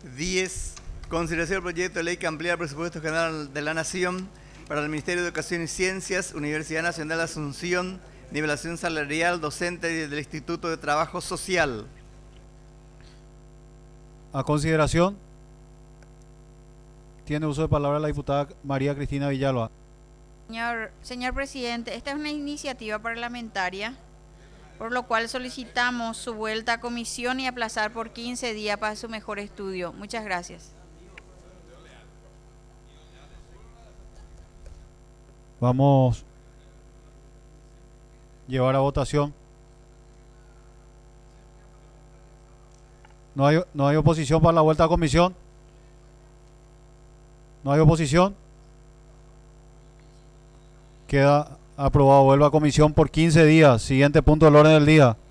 10. Consideración del proyecto de ley que amplía el presupuesto general de la Nación para el Ministerio de Educación y Ciencias, Universidad Nacional de Asunción, nivelación salarial docente del Instituto de Trabajo Social. A consideración, tiene uso de palabra la diputada María Cristina Villalba. Señor presidente, esta es una iniciativa parlamentaria, por lo cual solicitamos su vuelta a comisión y aplazar por 15 días para su mejor estudio. Muchas gracias. Vamos a llevar a votación. No hay oposición para la vuelta a comisión. No hay oposición. Queda aprobado. Vuelva a comisión por 15 días. Siguiente punto del orden del día.